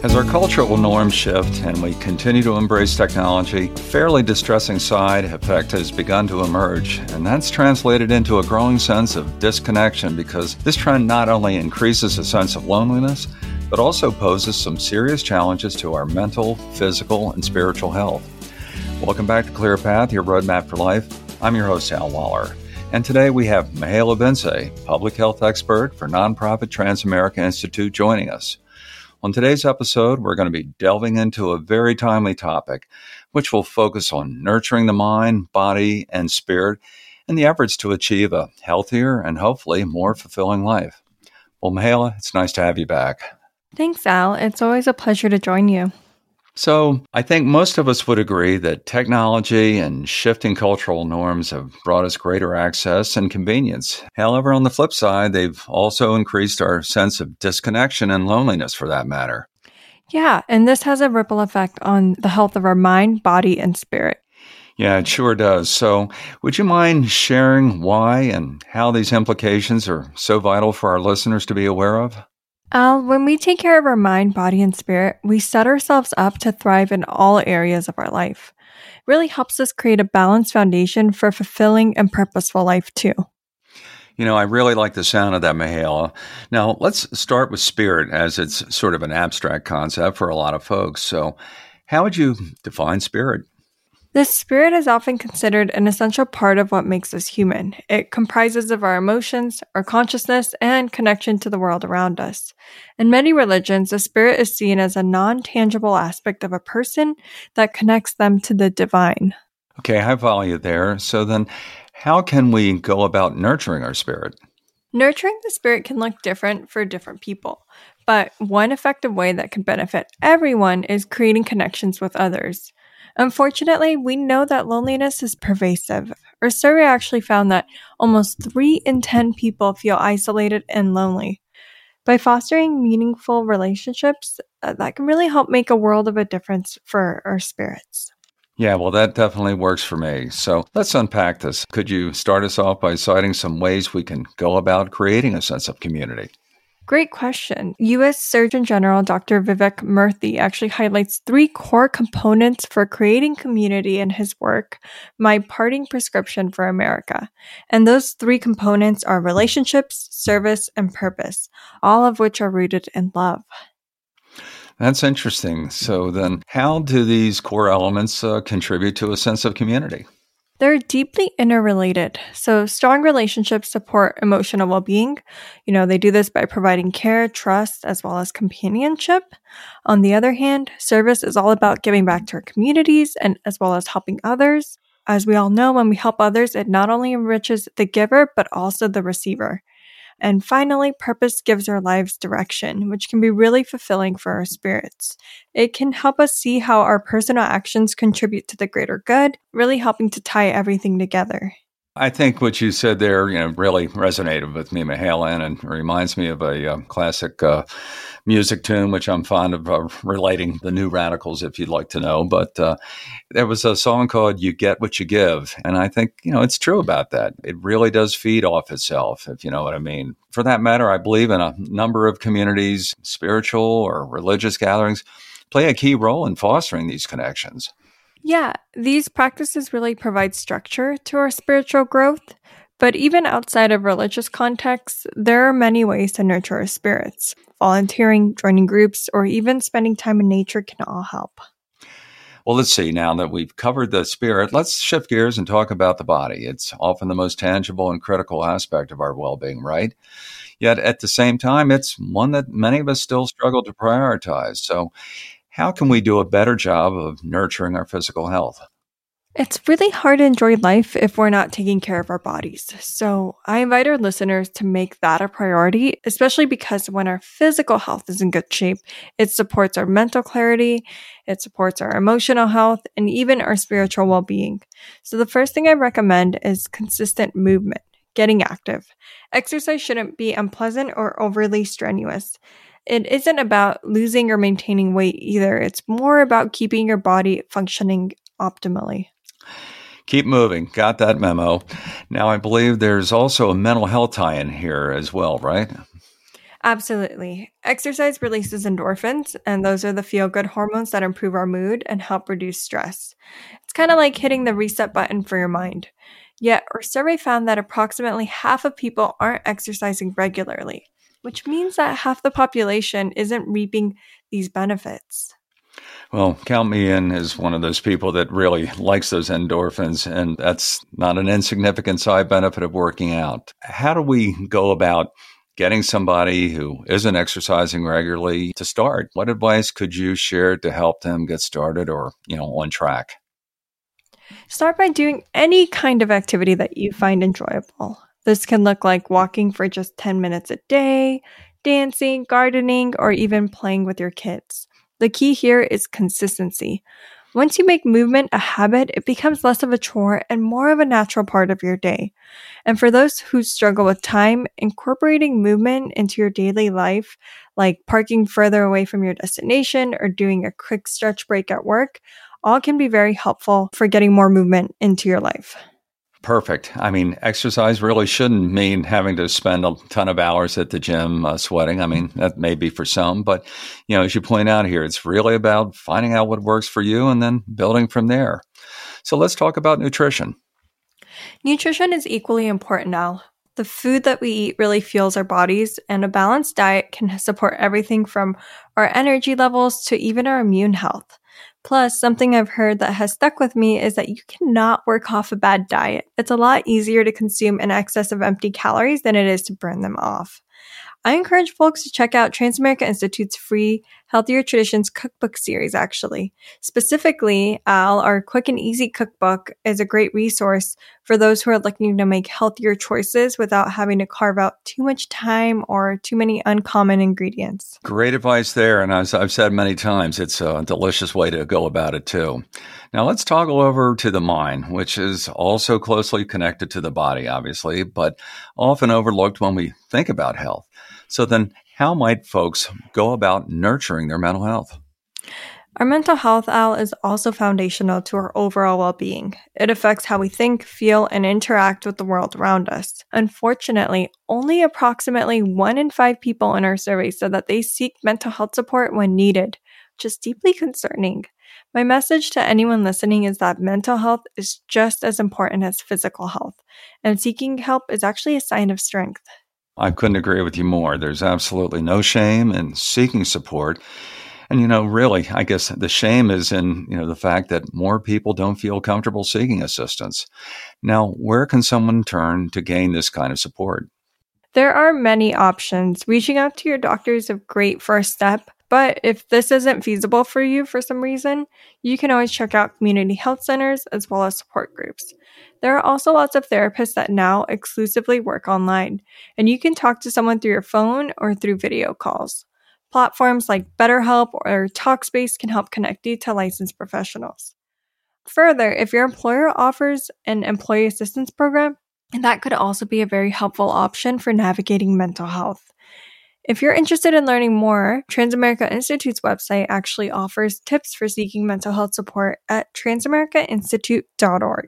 As our cultural norms shift and we continue to embrace technology, a fairly distressing side effect has begun to emerge, and that's translated into a growing sense of disconnection because this trend not only increases a sense of loneliness, but also poses some serious challenges to our mental, physical, and spiritual health. Welcome back to Clear Path, your roadmap for life. I'm your host, Al Waller. And today we have Mihaela Vince, public health expert for nonprofit Transamerica Institute, joining us. On today's episode, we're going to be delving into a very timely topic, which will focus on nurturing the mind, body, and spirit in the efforts to achieve a healthier and hopefully more fulfilling life. Well, Mihaela, it's nice to have you back. Thanks, Al. It's always a pleasure to join you. So I think most of us would agree that technology and shifting cultural norms have brought us greater access and convenience. However, on the flip side, they've also increased our sense of disconnection and loneliness for that matter. Yeah, and this has a ripple effect on the health of our mind, body, and spirit. Yeah, it sure does. So would you mind sharing why and how these implications are so vital for our listeners to be aware of? Al, when we take care of our mind, body, and spirit, we set ourselves up to thrive in all areas of our life. It really helps us create a balanced foundation for a fulfilling and purposeful life, too. You know, I really like the sound of that, Mihaela. Now, let's start with spirit, as it's sort of an abstract concept for a lot of folks. So how would you define spirit? The spirit is often considered an essential part of what makes us human. It comprises of our emotions, our consciousness, and connection to the world around us. In many religions, the spirit is seen as a non-tangible aspect of a person that connects them to the divine. Okay, I follow you there. So then, how can we go about nurturing our spirit? Nurturing the spirit can look different for different people, but one effective way that can benefit everyone is creating connections with others. Unfortunately, we know that loneliness is pervasive. Our survey actually found that almost 3 in 10 people feel isolated and lonely. By fostering meaningful relationships, that can really help make a world of a difference for our spirits. Yeah, well, that definitely works for me. So let's unpack this. Could you start us off by citing some ways we can go about creating a sense of community? Great question. U.S. Surgeon General Dr. Vivek Murthy actually highlights 3 core components for creating community in his work, My Parting Prescription for America. And those 3 components are relationships, service, and purpose, all of which are rooted in love. That's interesting. So then, how do these core elements contribute to a sense of community? They're deeply interrelated. So strong relationships support emotional well-being. They do this by providing care, trust, as well as companionship. On the other hand, service is all about giving back to our communities and as well as helping others. As we all know, when we help others, it not only enriches the giver, but also the receiver. And finally, purpose gives our lives direction, which can be really fulfilling for our spirits. It can help us see how our personal actions contribute to the greater good, really helping to tie everything together. I think what you said there, really resonated with me, Mihaela, and it reminds me of a classic music tune, which I'm fond of relating the New Radicals, if you'd like to know. But there was a song called You Get What You Give. And I think, it's true about that. It really does feed off itself, if you know what I mean. For that matter, I believe in a number of communities, spiritual or religious gatherings, play a key role in fostering these connections. Yeah, these practices really provide structure to our spiritual growth, but even outside of religious contexts, there are many ways to nurture our spirits. Volunteering, joining groups, or even spending time in nature can all help. Well, let's see. Now that we've covered the spirit, let's shift gears and talk about the body. It's often the most tangible and critical aspect of our well-being, right? Yet at the same time, it's one that many of us still struggle to prioritize. So how can we do a better job of nurturing our physical health? It's really hard to enjoy life if we're not taking care of our bodies. So I invite our listeners to make that a priority, especially because when our physical health is in good shape, it supports our mental clarity, it supports our emotional health, and even our spiritual well-being. So the first thing I recommend is consistent movement, getting active. Exercise shouldn't be unpleasant or overly strenuous. It isn't about losing or maintaining weight either. It's more about keeping your body functioning optimally. Keep moving. Got that memo. Now, I believe there's also a mental health tie-in here as well, right? Absolutely. Exercise releases endorphins, and those are the feel good hormones that improve our mood and help reduce stress. It's kind of like hitting the reset button for your mind. Yet, our survey found that approximately half of people aren't exercising regularly, which means that half the population isn't reaping these benefits. Well, count me in as one of those people that really likes those endorphins, and that's not an insignificant side benefit of working out. How do we go about getting somebody who isn't exercising regularly to start? What advice could you share to help them get started or, on track? Start by doing any kind of activity that you find enjoyable. This can look like walking for just 10 minutes a day, dancing, gardening, or even playing with your kids. The key here is consistency. Once you make movement a habit, it becomes less of a chore and more of a natural part of your day. And for those who struggle with time, incorporating movement into your daily life, like parking further away from your destination or doing a quick stretch break at work, all can be very helpful for getting more movement into your life. Perfect. I mean, exercise really shouldn't mean having to spend a ton of hours at the gym sweating. I mean, that may be for some, but as you point out here, it's really about finding out what works for you and then building from there. So let's talk about nutrition. Nutrition is equally important now. The food that we eat really fuels our bodies, and a balanced diet can support everything from our energy levels to even our immune health. Plus, something I've heard that has stuck with me is that you cannot work off a bad diet. It's a lot easier to consume an excess of empty calories than it is to burn them off. I encourage folks to check out Transamerica Institute's free Healthier Traditions cookbook series, actually. Specifically, our Quick and Easy cookbook is a great resource for those who are looking to make healthier choices without having to carve out too much time or too many uncommon ingredients. Great advice there. And as I've said many times, it's a delicious way to go about it, too. Now, let's toggle over to the mind, which is also closely connected to the body, obviously, but often overlooked when we think about health. So then how might folks go about nurturing their mental health? Our mental health, Al, is also foundational to our overall well-being. It affects how we think, feel, and interact with the world around us. Unfortunately, only approximately 1 in 5 people in our survey said that they seek mental health support when needed, which is deeply concerning. My message to anyone listening is that mental health is just as important as physical health, and seeking help is actually a sign of strength. I couldn't agree with you more. There's absolutely no shame in seeking support. And, really, I guess the shame is in, the fact that more people don't feel comfortable seeking assistance. Now, where can someone turn to gain this kind of support? There are many options. Reaching out to your doctor is a great first step, but if this isn't feasible for you for some reason, you can always check out community health centers as well as support groups. There are also lots of therapists that now exclusively work online, and you can talk to someone through your phone or through video calls. Platforms like BetterHelp or Talkspace can help connect you to licensed professionals. Further, if your employer offers an employee assistance program, that could also be a very helpful option for navigating mental health. If you're interested in learning more, Transamerica Institute's website actually offers tips for seeking mental health support at transamericainstitute.org.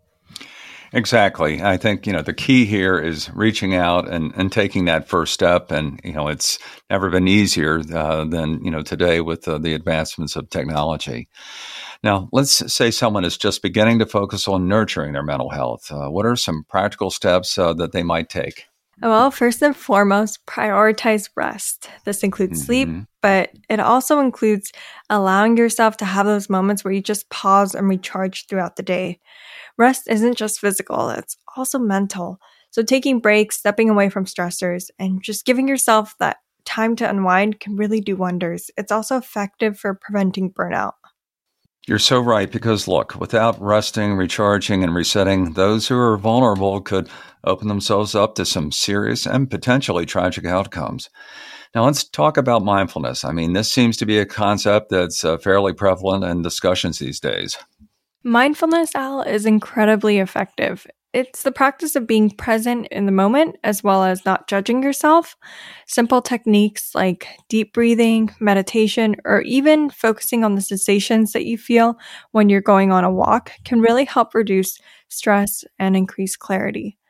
Exactly. I think, the key here is reaching out and taking that first step. And, it's never been easier than, today with the advancements of technology. Now, let's say someone is just beginning to focus on nurturing their mental health. What are some practical steps that they might take? Well, first and foremost, prioritize rest. This includes sleep, but it also includes allowing yourself to have those moments where you just pause and recharge throughout the day. Rest isn't just physical, it's also mental. So taking breaks, stepping away from stressors, and just giving yourself that time to unwind can really do wonders. It's also effective for preventing burnout. You're so right, because look, without resting, recharging, and resetting, those who are vulnerable could open themselves up to some serious and potentially tragic outcomes. Now, let's talk about mindfulness. I mean, this seems to be a concept that's fairly prevalent in discussions these days. Mindfulness, Al, is incredibly effective. It's the practice of being present in the moment as well as not judging yourself. Simple techniques like deep breathing, meditation, or even focusing on the sensations that you feel when you're going on a walk can really help reduce stress and increase clarity.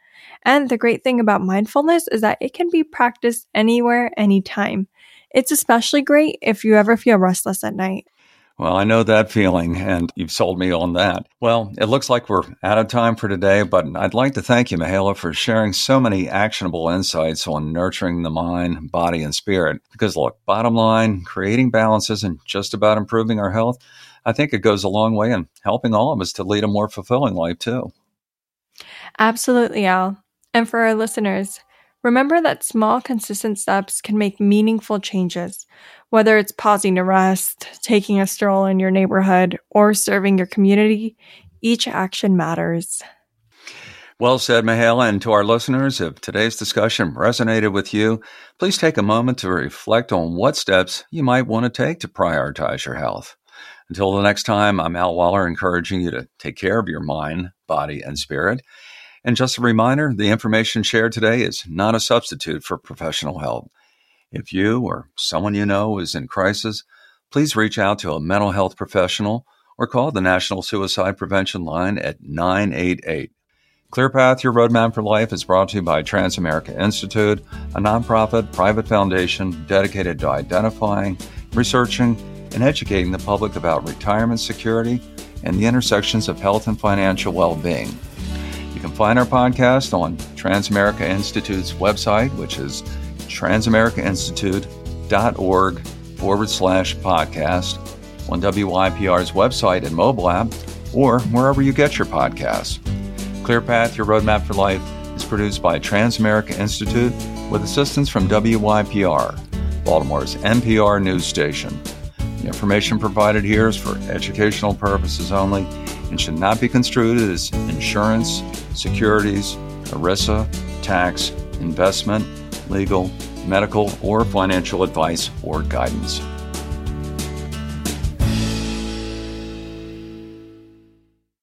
And the great thing about mindfulness is that it can be practiced anywhere, anytime. It's especially great if you ever feel restless at night. Well, I know that feeling, and you've sold me on that. Well, it looks like we're out of time for today, but I'd like to thank you, Mihaela, for sharing so many actionable insights on nurturing the mind, body, and spirit. Because look, bottom line, creating balance isn't just about improving our health. I think it goes a long way in helping all of us to lead a more fulfilling life, too. Absolutely, Al. And for our listeners, remember that small, consistent steps can make meaningful changes. Whether it's pausing to rest, taking a stroll in your neighborhood, or serving your community, each action matters. Well said, Mihaela. And to our listeners, if today's discussion resonated with you, please take a moment to reflect on what steps you might want to take to prioritize your health. Until the next time, I'm Al Waller, encouraging you to take care of your mind, body, and spirit. And just a reminder, the information shared today is not a substitute for professional help. If you or someone you know is in crisis, please reach out to a mental health professional or call the National Suicide Prevention Line at 988. ClearPath, Your Roadmap for Life is brought to you by Transamerica Institute, a nonprofit private foundation dedicated to identifying, researching, and educating the public about retirement security and the intersections of health and financial well-being. You can find our podcast on Transamerica Institute's website, which is transamericainstitute.org/podcast, on WYPR's website and mobile app, or wherever you get your podcasts. ClearPath, Your Roadmap for Life is produced by Transamerica Institute with assistance from WYPR, Baltimore's NPR news station. The information provided here is for educational purposes only and should not be construed as insurance, securities, ERISA, tax, investment, legal, medical, or financial advice or guidance.